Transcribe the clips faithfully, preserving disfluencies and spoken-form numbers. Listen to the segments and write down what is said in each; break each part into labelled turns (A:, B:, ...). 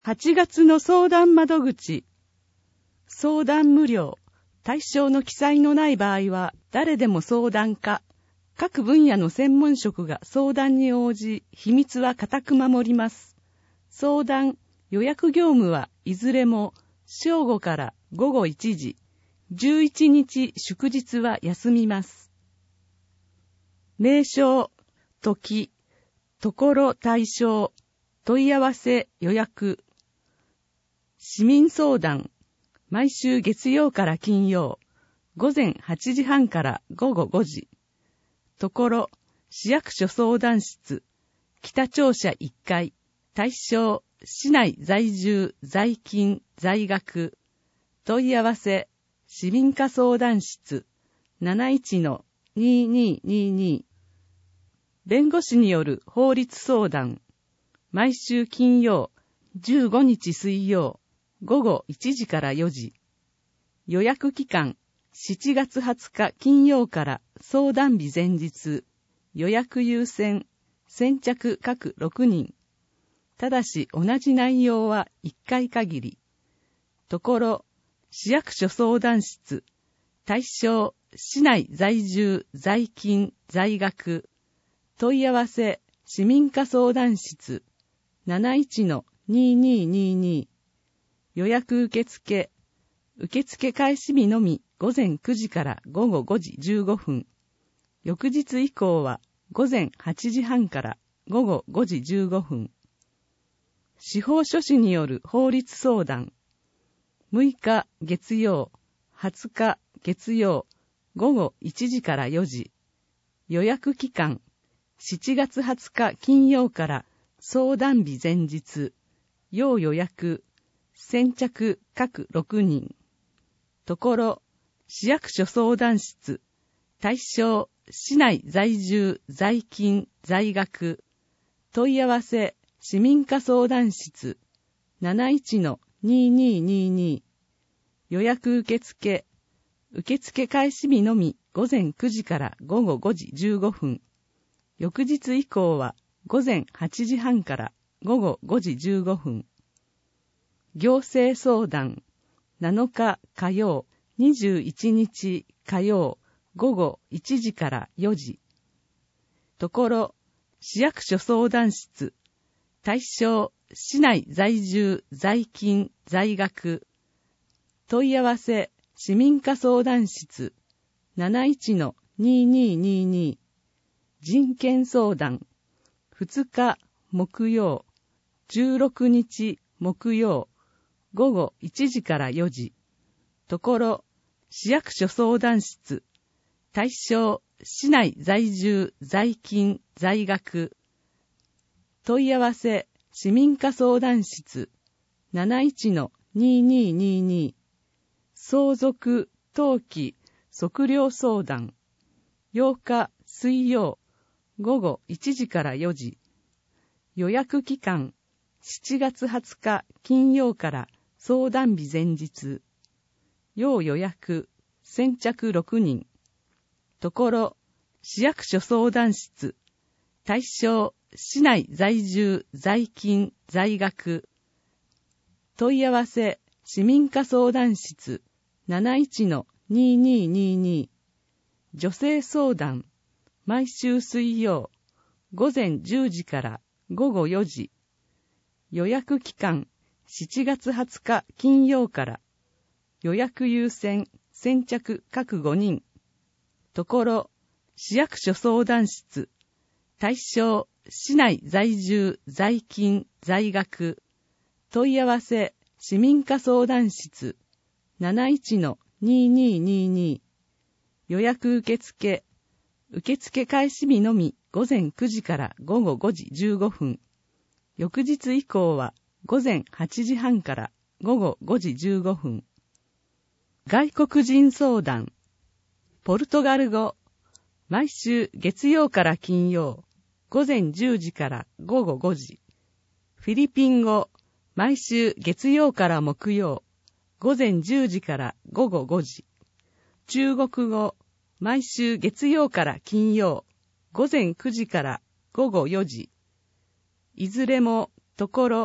A: はちがつの相談窓口。相談無料。対象の記載のない場合は誰でも相談可。各分野の専門職が相談に応じ、秘密は固く守ります。相談、予約業務はいずれも正午からごごいちじ、じゅういちにち祝日は休みます。名称、時、ところ対象、問い合わせ予約。市民相談、毎週月曜から金曜、ごぜんはちじはんからごごごじ。ところ、市役所相談室、北庁舎いっかい、対象、市内在住、在勤、在学。問い合わせ、市民課相談室、なないちのににーにーにー。弁護士による法律相談、毎週金曜、じゅうごにち水曜、ごごいちじからよじ。予約期間、しちがつはつか金曜から相談日前日。予約優先、先着各ろくにん。ただし同じ内容はいっかい限り。ところ、市役所相談室、対象、市内在住、在勤、在学。問い合わせ、市民課相談室、なないちのにーにーにーにー。予約受付、受付開始日のみごぜんくじからごごごじじゅうごふん。翌日以降はごぜんはちじはんからごごごじじゅうごふん。司法書士による法律相談。むいか月曜、はつか月曜、ごごいちじからよじ。予約期間、しちがつはつか金曜から相談日前日。要予約、先着各ろくにん。ところ、市役所相談室、対象、市内在住、在勤、在学。問い合わせ、市民課相談室、なないちのにーにーにーにー。予約受付、受付開始日のみごぜんくじからごごごじじゅうごふん。翌日以降はごぜんはちじはんからごごごじじゅうごふん。行政相談、なのか火曜、にじゅういちにち火曜、ごごいちじからよじ。ところ、市役所相談室、対象、市内在住、在勤、在学。問い合わせ、市民課相談室、なないちのにーにーにーにー。人権相談、ふつか木曜、じゅうろくにち木曜、ごごいちじからよじ。ところ、市役所相談室、対象、市内在住、在勤、在学。問い合わせ、市民課相談室、なないちのにーにーにーにー。相続、登記、測量相談、ようか水曜、ごごいちじからよじ。予約期間、しちがつはつか金曜から相談日前日。要予約、先着ろくにん。ところ、市役所相談室、対象、市内在住、在勤、在学。問い合わせ、市民課相談室、なないちのにーにーにーにー。女性相談、毎週水曜、ごぜんじゅうじからごごよじ。予約期間、しちがつはつか金曜から。予約優先、先着各ごにん。ところ、市役所相談室、対象、市内在住、在勤、在学。問い合わせ、市民課相談室、なないちのにーにーにーにー。予約受付、受付開始日のみごぜんくじからごごごじじゅうごふん。翌日以降はごぜんはちじはんからごごごじじゅうごふん。外国人相談、ポルトガル語、毎週月曜から金曜、ごぜんじゅうじからごごごじ。フィリピン語、毎週月曜から木曜、ごぜんじゅうじからごごごじ。中国語、毎週月曜から金曜、ごぜんくじからごごよじ。いずれも、ところ、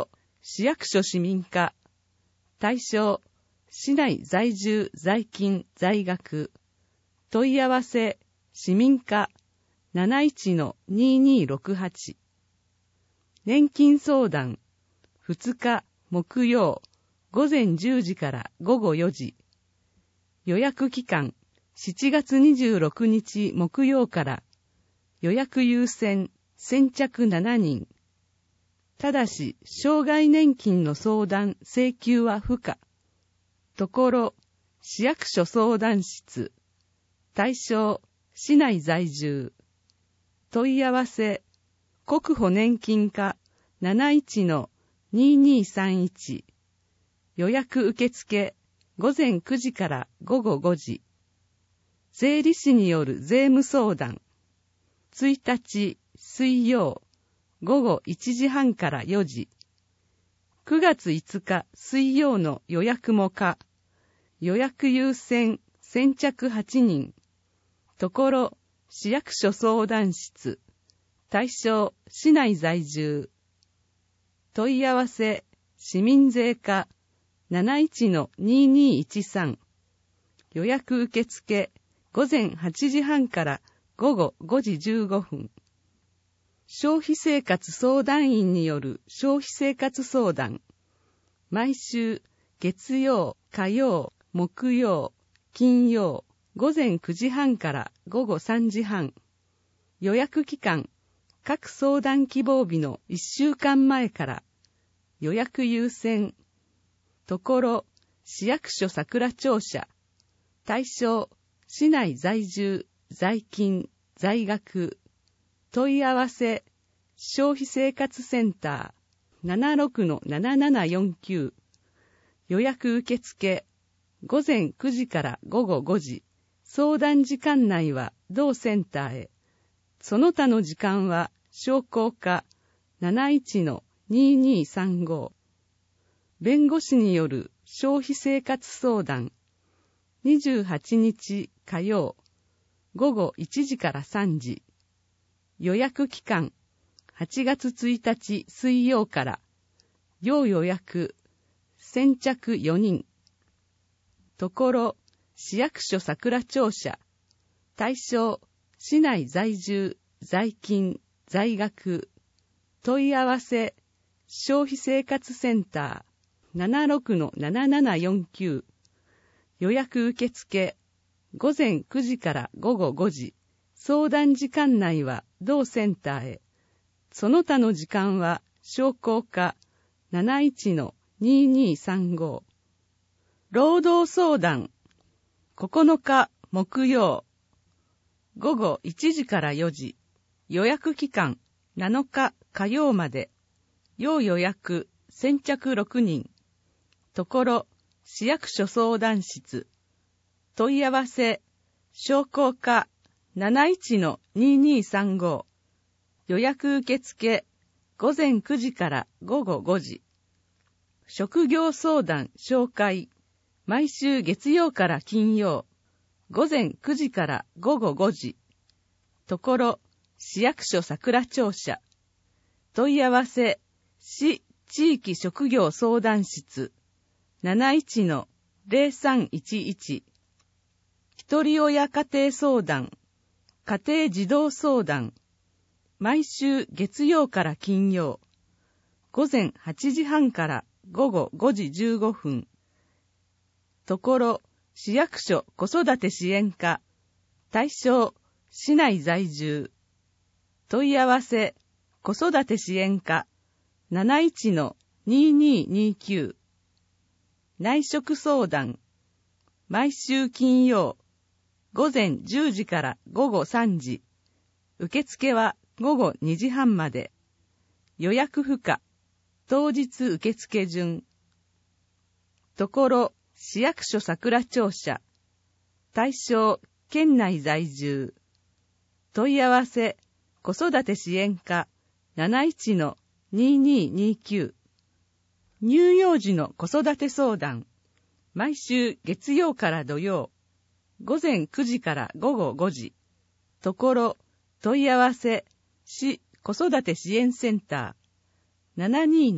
A: 市役所市民課。対象、市内在住、在勤、在学。問い合わせ、市民課 なないちのにーにーろくはち。年金相談、ふつか木曜、午前じゅうじから午後よじ。予約期間、しちがつにじゅうろくにち木曜から。予約優先、先着しちにん。ただし、障害年金の相談、請求は不可。ところ、市役所相談室。対象、市内在住。問い合わせ、国保年金課 なないちのにーにーさんいち。予約受付、午前くじから午後ごじ。税理士による税務相談。いちにち水曜、午後いちじはんからよじ。くがついつか水曜の予約も可。予約優先、先着はちにん。ところ、市役所相談室。対象、市内在住。問い合わせ、市民税課 なないちのにーにーいちさん。予約受付、午前はちじはんから午後ごじじゅうごふん。消費生活相談員による消費生活相談。毎週、月曜、火曜、木曜、金曜、午前くじはんから午後さんじはん。予約期間、各相談希望日のいっしゅうかんまえから。予約優先。ところ、市役所桜庁舎。対象、市内在住、在勤、在学。問い合わせ、消費生活センター ななろくのななななよんきゅう。予約受付、午前くじから午後ごじ。相談時間内は同センターへ。その他の時間は商工課 なないちのにーにーさんご。弁護士による消費生活相談。にじゅうはちにち火曜、午後いちじからさんじ。予約期間、はちがつついたち水曜から。要予約、先着よにん。ところ、市役所桜庁舎。対象、市内在住、在勤、在学。問い合わせ、消費生活センター ななろくのななななよんきゅう。予約受付、午前くじから午後ごじ。相談時間内は同センターへ。その他の時間は商工課 なないちのにーにーさんご。労働相談。ここのか木曜。午後いちじからよじ。予約期間なのか火曜まで。要予約先着ろくにん。ところ、市役所相談室。問い合わせ、商工課 なないちのにーにーさんご。予約受付、午前くじから午後ごじ。職業相談紹介。毎週月曜から金曜。午前くじから午後ごじ。ところ、市役所桜庁舎。問い合わせ、市地域職業相談室。なないちのぜろさんいちいち。一人親家庭相談。家庭児童相談。毎週月曜から金曜。午前はちじはんから午後ごじじゅうごふん。ところ、市役所子育て支援課。対象、市内在住。問い合わせ、子育て支援課 なないちのにーにーにーきゅう。内職相談。毎週金曜。午前じゅうじから午後さんじ。受付は午後にじはんまで。予約不可。当日受付順。ところ、市役所桜庁舎。対象、県内在住。問い合わせ、子育て支援課 なないちのにーにーにーきゅう。乳幼児の子育て相談。毎週月曜から土曜。午前くじから午後ごじ。ところ、問い合わせ、市子育て支援センター ななにーの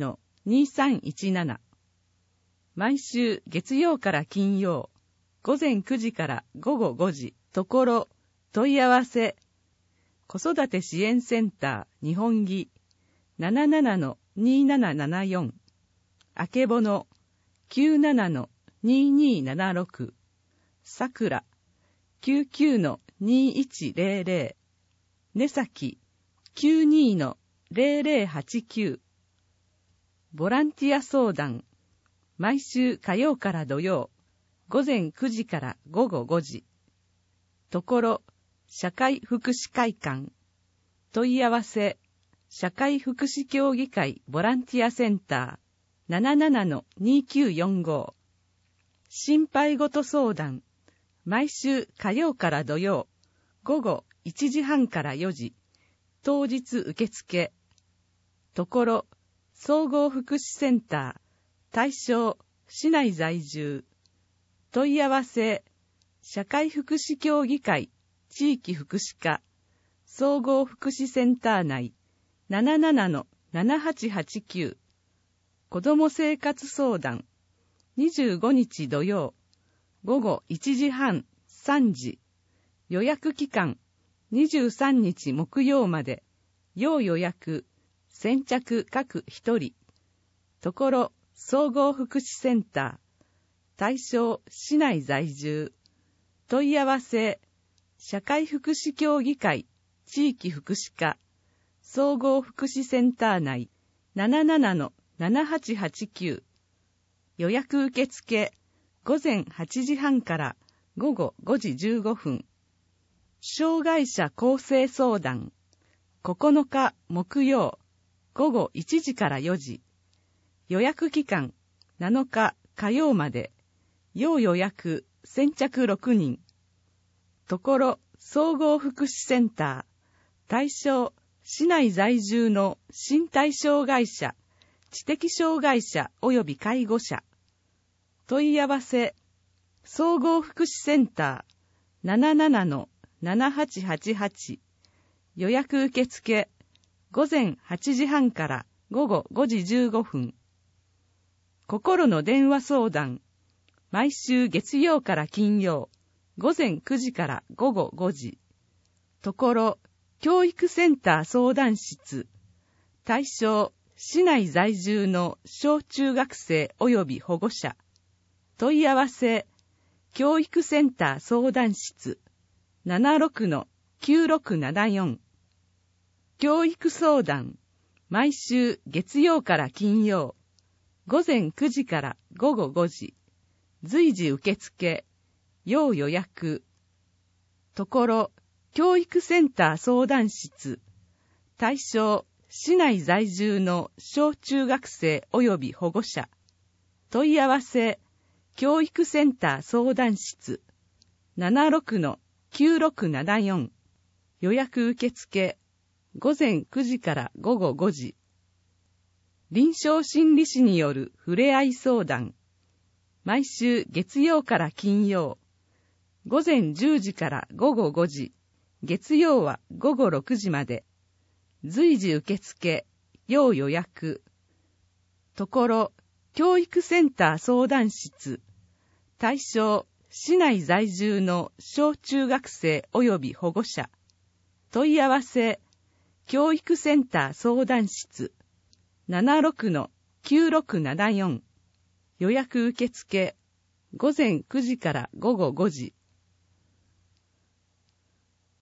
A: にさんいちなな。毎週月曜から金曜、午前くじから午後ごじ、ところ、問い合わせ、子育て支援センター日本木 なななのにななななよん、あけぼの きゅうななのににななろく、さくら きゅうきゅうのにいちぜろぜろ、ねさき きゅうにのぜろぜろはちきゅう。ボランティア相談、毎週火曜から土曜、午前くじから午後ごじ。ところ、社会福祉会館。問い合わせ、社会福祉協議会ボランティアセンター ななななのにきゅうよんご。心配事相談、毎週火曜から土曜、午後いちじはんからよじ。当日受付。ところ、総合福祉センター、対象、市内在住。問い合わせ、社会福祉協議会、地域福祉課、総合福祉センター内、ななななのななはちはちきゅう。子ども生活相談、にじゅうごにち土曜、午後いちじはん、さんじ。予約期間、にじゅうさんにち木曜まで、要予約、先着各一人。ところ、総合福祉センター、対象、市内在住。問い合わせ、社会福祉協議会、地域福祉課、総合福祉センター内、ななななのななはちはちきゅう。予約受付、午前はちじはんから午後ごじじゅうごふん。障害者更生相談、ここのか木曜、午後いちじからよじ。予約期間、なのか火曜まで。要予約、先着ろくにん。ところ、総合福祉センター、対象、市内在住の身体障害者、知的障害者及び介護者。問い合わせ、総合福祉センター、ななななのななはちはちはち。予約受付、午前はちじはんから午後ごじじゅうごふん。心の電話相談、毎週月曜から金曜、午前くじから午後ごじ。ところ、教育センター相談室、対象、市内在住の小中学生及び保護者。問い合わせ、教育センター相談室、ななろくのきゅうろくななよん。教育相談、毎週月曜から金曜、午前くじから午後ごじ。随時受付、要予約。ところ、教育センター相談室、対象、市内在住の小中学生及び保護者。問い合わせ、教育センター相談室、ななろくのきゅうろくななよん。予約受付、午前くじから午後ごじ。臨床心理士によるふれあい相談、毎週月曜から金曜、午前じゅうじから午後ごじ、月曜は午後ろくじまで。随時受付、要予約。ところ、教育センター相談室、対象、市内在住の小中学生及び保護者。問い合わせ、教育センター相談室、ななろくのきゅうろくななよん。予約受付、午前くじから午後ごじ。